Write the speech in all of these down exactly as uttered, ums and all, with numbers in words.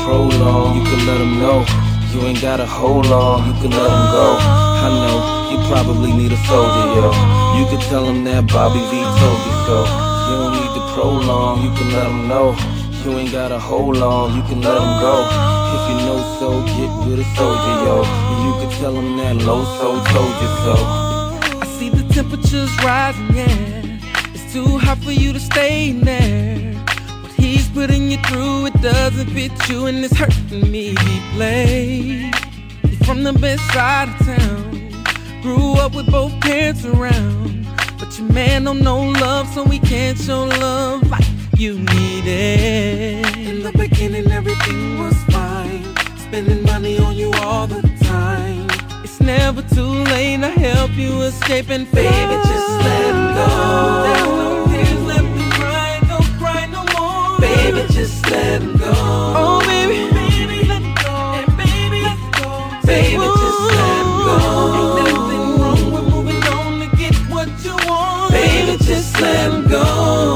prolong, you can let him know. You ain't gotta hold on, you can let him go. I know, you probably need a soldier, yo. You can tell him that Bobby V told you so. You don't need to prolong, you can let him know. You ain't gotta hold on, you can let him go. If you know so, get with a soldier, yo. And you can tell him that low soul told you so. I see the temperature's rising, yeah. It's too hot for you to stay in there. What he's putting you through, it doesn't fit you, and it's hurting me deeply. You're from the best side of town, grew up with both parents around, but your man don't know love, so we can't show love like you need it. In the beginning everything was fine, spending money on you all the time. It's never too late to help you escape and fly. Baby, just let him go. There's no tears left to cry, don't cry no more. Baby, just let him go. Oh baby, baby, let him go. And baby, let him go. Baby, just let him go. Ain't nothing wrong with moving on to get what you want. Baby, just let him go.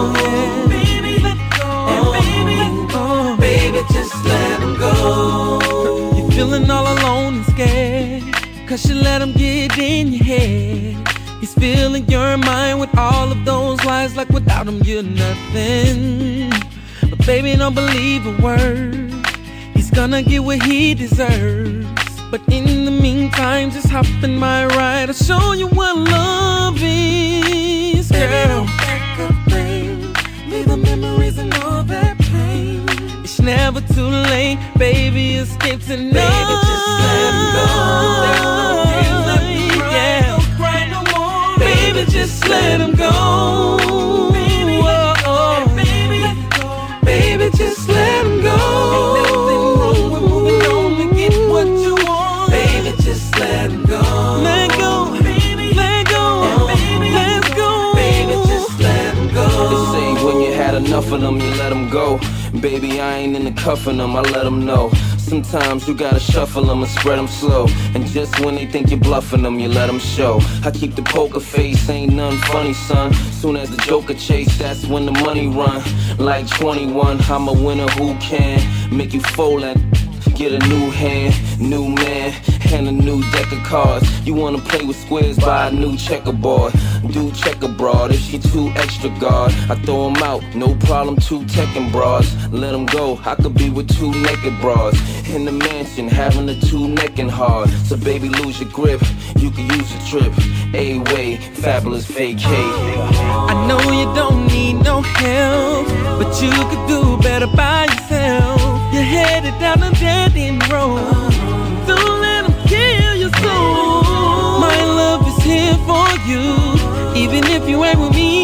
Just let him go. You're feeling all alone and scared, cause you let him get in your head. He's filling your mind with all of those lies, like without him you're nothing. But baby, don't believe a word. He's gonna get what he deserves. But in the meantime, just hop in my ride, I'll show you what love is, girl. Baby, don't back up, babe. Leave the memories and all that pain. It's never too late, baby, escape tonight. Baby, just let him go. There's no tears left to cry, yeah. Don't cry no more. Baby, just let him go. Baby, oh, oh. Baby, let him go. Baby, just let him go. Ain't nothing wrong with moving on to get what you want. Baby, just let him go. Let go, baby, let go. Oh, baby, let's go. Baby, just let him go. They say when you had enough of them, you let them go. Baby, I ain't into cuffing them, I let them know. Sometimes you gotta shuffle them and spread them slow. And just when they think you're bluffing them, you let them show. I keep the poker face, ain't nothing funny, son. Soon as the joker chase, that's when the money run. Like twenty-one, I'm a winner who can make you fold and get a new hand, new man, and a new deck of cards. You wanna play with squares, buy a new checkerboard. Do check abroad, if she too extra guard, I throw 'em out, no problem, two techin' bras. Let 'em go, I could be with two naked bras. In the mansion, having the two necking hard. So baby, lose your grip, you can use a trip. A-way, fabulous vacay. I know you don't need no help, but you could do better by yourself. You're headed down a dead-end road, don't let them kill your soul. My love is here for you, even if you ain't with me.